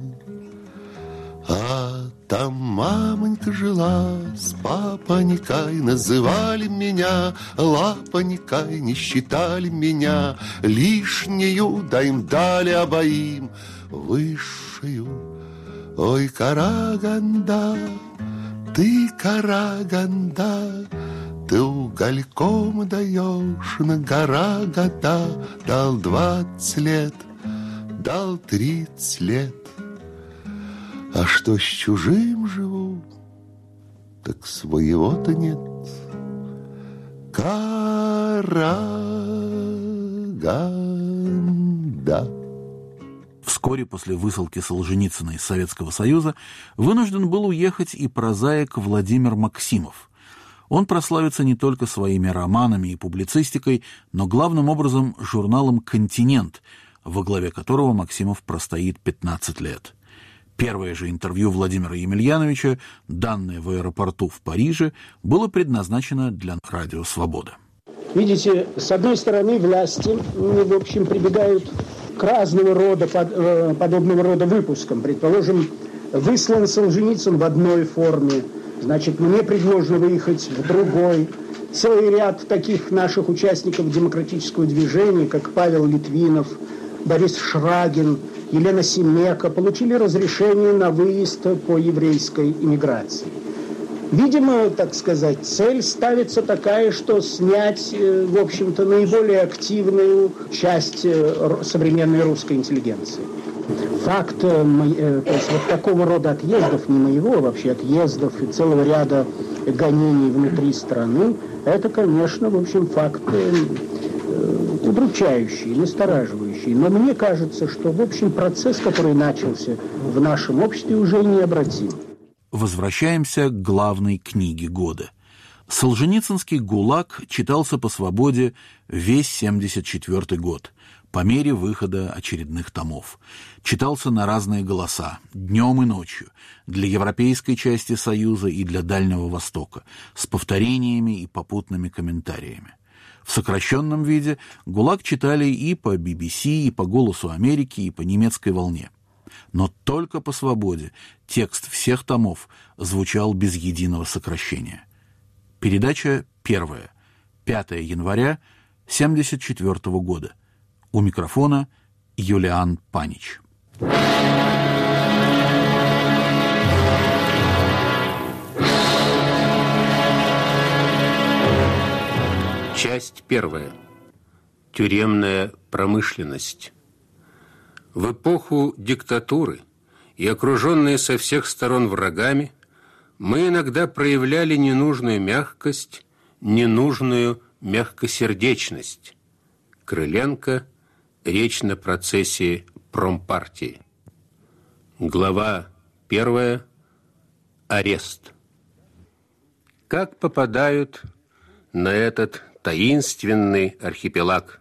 А там мамонька жила с папонькой, называли меня лапонькой, не считали меня лишнюю, да им дали обоим высшую. Ой, Караганда, ты, Караганда, ты угольком даешь на гора года. Дал двадцать лет, дал тридцать лет, а что с чужим живу, так своего-то нет. Караганда. Вскоре после высылки Солженицына из Советского Союза вынужден был уехать и прозаик Владимир Максимов. Он прославится не только своими романами и публицистикой, но главным образом журналом «Континент», во главе которого Максимов простоит пятнадцать лет. Первое же интервью Владимира Емельяновича, данное в аэропорту в Париже, было предназначено для радио «Свобода». Видите, с одной стороны, власти, в общем, прибегают к разного рода, под, подобного рода выпускам. Предположим, выслан Солженицын в одной форме, значит, мне предложено выехать в другой. Целый ряд таких наших участников демократического движения, как Павел Литвинов, Борис Шрагин, Елена Семека, получили разрешение на выезд по еврейской иммиграции. Видимо, так сказать, цель ставится такая, что снять, в общем-то, наиболее активную часть современной русской интеллигенции. Факт, то есть вот такого рода отъездов, не моего, а вообще отъездов и целого ряда гонений внутри страны, это, конечно, в общем, факт удручающий, настораживающий. Но мне кажется, что, в общем, процесс, который начался в нашем обществе, уже необратим. Возвращаемся к главной книге года. Солженицынский ГУЛАГ читался по свободе весь семьдесят четвёртый год, по мере выхода очередных томов. Читался на разные голоса, днем и ночью, для европейской части Союза и для Дальнего Востока, с повторениями и попутными комментариями. В сокращенном виде ГУЛАГ читали и по би би си, и по «Голосу Америки», и по немецкой волне. Но только по свободе текст всех томов звучал без единого сокращения. Передача первая. пятого января семьдесят четвёртого года. У микрофона Юлиан Панич. Часть первая. Тюремная промышленность. В эпоху диктатуры и окруженные со всех сторон врагами, мы иногда проявляли ненужную мягкость, ненужную мягкосердечность. Крыленко. Речь на процессе промпартии. Глава первая. Арест. Как попадают на этот таинственный архипелаг?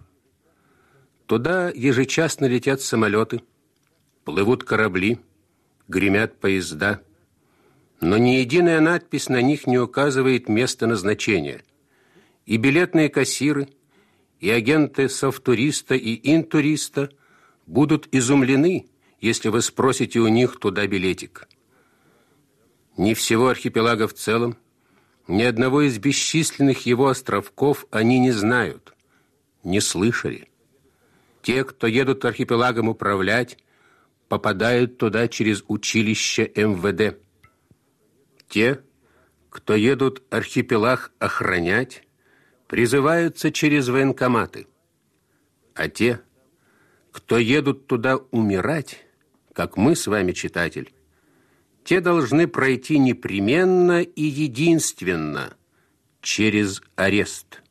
Туда ежечасно летят самолеты, плывут корабли, гремят поезда, но ни единая надпись на них не указывает место назначения. И билетные кассиры, и агенты Совтуриста и Интуриста будут изумлены, если вы спросите у них туда билетик. Ни всего архипелага в целом, ни одного из бесчисленных его островков они не знают, не слышали. Те, кто едут архипелагом управлять, попадают туда через училище эм вэ дэ. Те, кто едут архипелаг охранять, призываются через военкоматы. А те, кто едут туда умирать, как мы с вами, читатель, те должны пройти непременно и единственно через арест.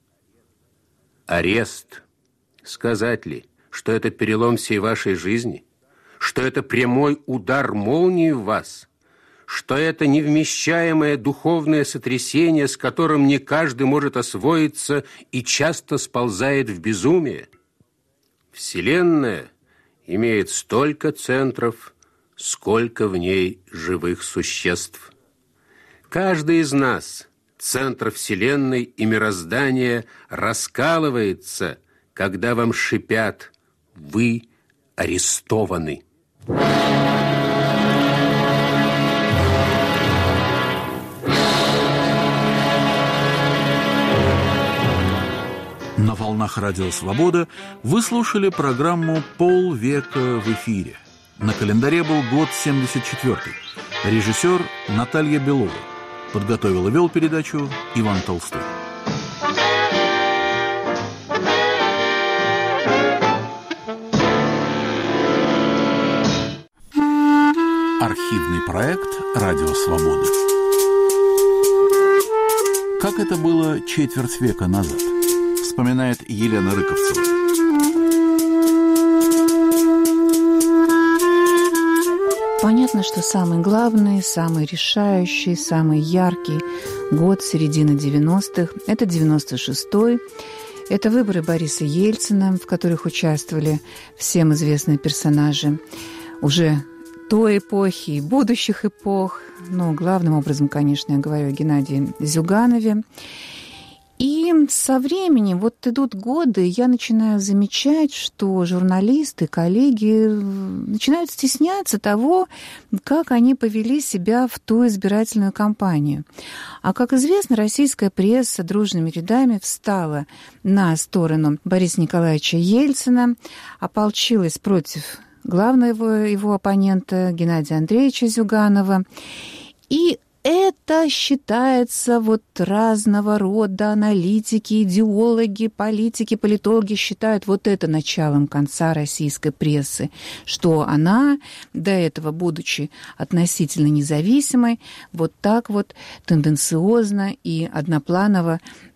Арест. Сказать ли, что это перелом всей вашей жизни? Что это прямой удар молнии в вас? Что это невмещаемое духовное сотрясение, с которым не каждый может освоиться и часто сползает в безумие? Вселенная имеет столько центров, сколько в ней живых существ. Каждый из нас, центр Вселенной и мироздания, раскалывается, когда вам шипят: «Вы арестованы». На волнах Радио Свобода вы слушали программу «Полвека в эфире». На календаре был год семьдесят четвёртый. Режиссер Наталья Белова. Подготовил и вел передачу Иван Толстой. Архивный проект «Радио Свобода». Как это было четверть века назад, вспоминает Елена Рыковцева. Понятно, что самый главный, самый решающий, самый яркий год середины девяностых – это девяносто шестой. Это выборы Бориса Ельцина, в которых участвовали всем известные персонажи уже той эпохи и будущих эпох. Но главным образом, конечно, я говорю о Геннадии Зюганове. И со временем, вот идут годы, я начинаю замечать, что журналисты, коллеги начинают стесняться того, как они повели себя в ту избирательную кампанию. А, как известно, российская пресса дружными рядами встала на сторону Бориса Николаевича Ельцина, ополчилась против главного его оппонента Геннадия Андреевича Зюганова. И это считается вот разного рода аналитики, идеологи, политики, политологи считают вот это началом конца российской прессы, что она, до этого будучи относительно независимой, вот так вот тенденциозно и однопланово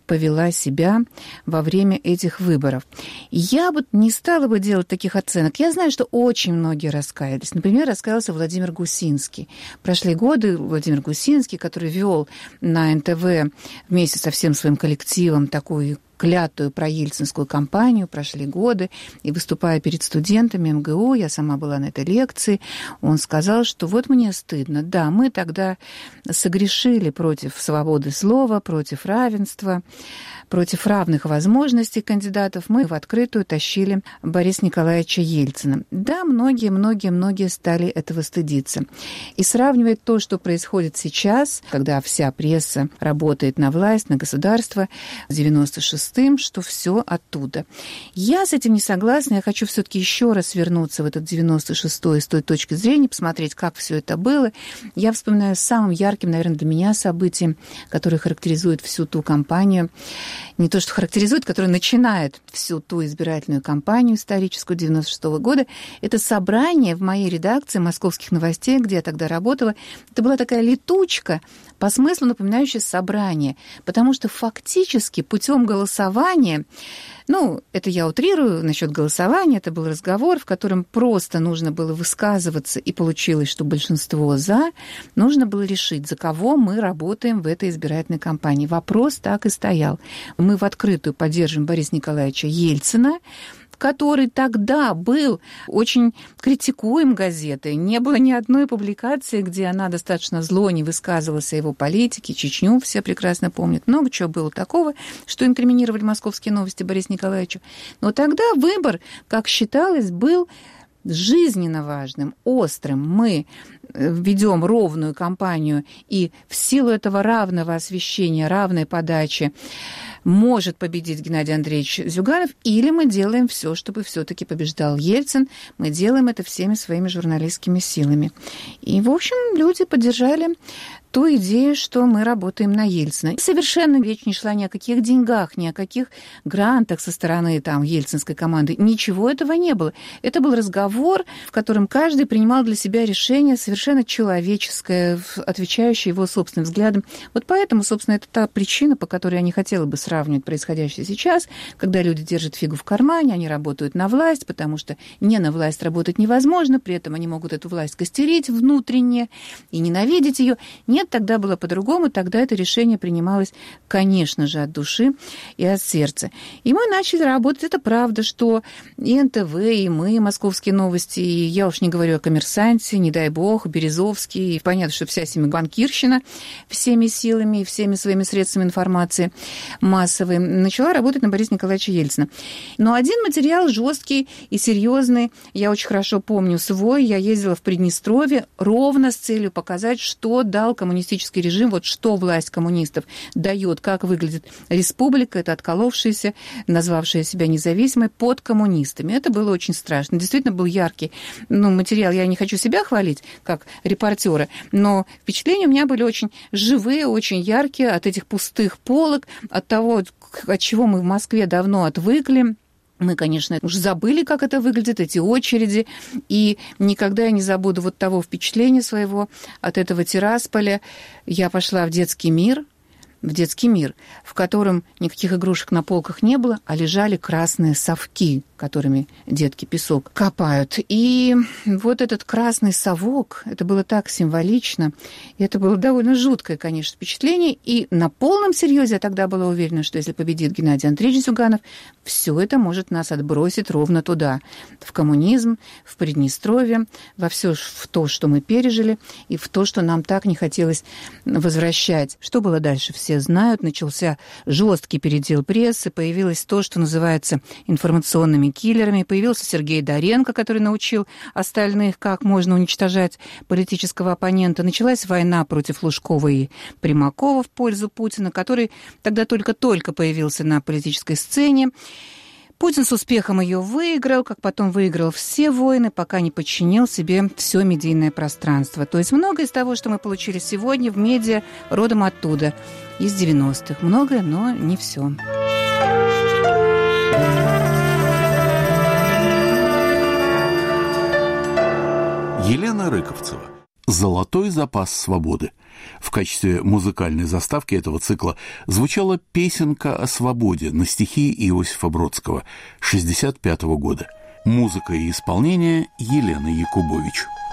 повела себя во время этих выборов. Я бы не стала бы делать таких оценок. Я знаю, что очень многие раскаялись. Например, раскаялся Владимир Гусинский. Прошли годы Владимир Гусинский, который вел на эн тэ вэ вместе со всем своим коллективом такую клятую проельцинскую кампанию, прошли годы, и выступая перед студентами эм гэ у, я сама была на этой лекции, он сказал, что вот мне стыдно, да, мы тогда согрешили против свободы слова, против равенства, против равных возможностей кандидатов, мы в открытую тащили Бориса Николаевича Ельцина. Да, многие, многие, многие стали этого стыдиться. И сравнивать то, что происходит сейчас, когда вся пресса работает на власть, на государство, с девяносто шестым, что все оттуда. Я с этим не согласна, я хочу все-таки еще раз вернуться в этот девяносто шестой с той точки зрения, посмотреть, как все это было. Я вспоминаю самым ярким, наверное, для меня событием, которое характеризует всю ту кампанию, не то, что характеризует, которое начинает всю ту избирательную кампанию историческую девяносто шестого года, это собрание в моей редакции «Московских новостей», где я тогда работала. Это была такая летучка, по смыслу напоминающая собрание, потому что фактически путем голосования, ну, это я утрирую насчет голосования, это был разговор, в котором просто нужно было высказываться, и получилось, что большинство «за», нужно было решить, за кого мы работаем в этой избирательной кампании. Вопрос так и стоял. Мы в открытую поддерживаем Бориса Николаевича Ельцина, который тогда был очень критикуем газетой. Не было ни одной публикации, где она достаточно зло не высказывалась о его политике. Чечню все прекрасно помнят. Много чего было такого, что инкриминировали «Московские новости» Борису Николаевичу. Но тогда выбор, как считалось, был жизненно важным, острым. Мы ведем ровную кампанию, и в силу этого равного освещения, равной подачи может победить Геннадий Андреевич Зюганов, или мы делаем все, чтобы все-таки побеждал Ельцин. Мы делаем это всеми своими журналистскими силами. И, в общем, люди поддержали ту идею, что мы работаем на Ельцина. Совершенно речь не шла ни о каких деньгах, ни о каких грантах со стороны там ельцинской команды. Ничего этого не было. Это был разговор, в котором каждый принимал для себя решение совершенно человеческое, отвечающее его собственным взглядам. Вот поэтому, собственно, это та причина, по которой я не хотела бы сравнивать происходящее сейчас, когда люди держат фигу в кармане, они работают на власть, потому что не на власть работать невозможно, при этом они могут эту власть костерить внутренне и ненавидеть ее. Нет, тогда было по-другому, тогда это решение принималось, конечно же, от души и от сердца. И мы начали работать. Это правда, что и эн тэ вэ, и мы, «Московские новости», и я уж не говорю о «Коммерсанте», не дай бог, Березовский, и понятно, что вся семибанкирщина всеми силами и всеми своими средствами информации массовой начала работать на Бориса Николаевича Ельцина. Но один материал жесткий и серьезный, я очень хорошо помню свой, я ездила в Приднестровье ровно с целью показать, что дал коммунистический режим, вот что власть коммунистов дает, как выглядит республика, это отколовшаяся, назвавшая себя независимой, под коммунистами. Это было очень страшно. Действительно был яркий ну, материал. Я не хочу себя хвалить, как репортера, но впечатления у меня были очень живые, очень яркие от этих пустых полок, от того, от чего мы в Москве давно отвыкли. Мы, конечно, уже забыли, как это выглядит, эти очереди, и никогда я не забуду вот того впечатления своего от этого Тирасполя. Я пошла в детский мир, в детский мир, в котором никаких игрушек на полках не было, а лежали красные совки, которыми детки песок копают. И вот этот красный совок, это было так символично, и это было довольно жуткое, конечно, впечатление. И на полном серьезе я тогда была уверена, что если победит Геннадий Андреевич Зюганов, все это может нас отбросить ровно туда, в коммунизм, в Приднестровье, во все в то, что мы пережили, и в то, что нам так не хотелось возвращать. Что было дальше, все знают. Начался жесткий передел прессы, появилось то, что называется информационными киллерами. Появился Сергей Доренко, который научил остальных, как можно уничтожать политического оппонента. Началась война против Лужкова и Примакова в пользу Путина, который тогда только-только появился на политической сцене. Путин с успехом ее выиграл, как потом выиграл все войны, пока не подчинил себе все медийное пространство. То есть многое из того, что мы получили сегодня в медиа, родом оттуда, из девяностых. Многое, но не все. Елена Рыковцева. «Золотой запас свободы». В качестве музыкальной заставки этого цикла звучала песенка о свободе на стихи Иосифа Бродского шестьдесят пятого года. Музыка и исполнение Елены Якубович.